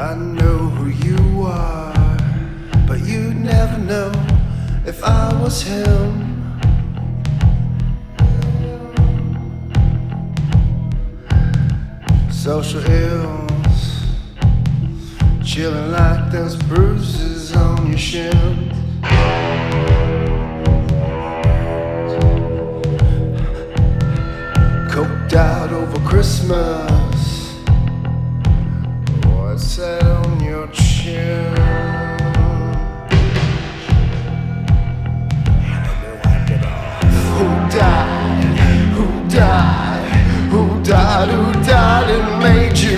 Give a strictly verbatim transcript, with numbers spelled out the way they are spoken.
I know who you are, but you'd never know if I was him. Social ills, chilling like those bruises on your shins. Coked out over Christmas, what's that on your chin? Who died? Who died? Who died? Who died and made you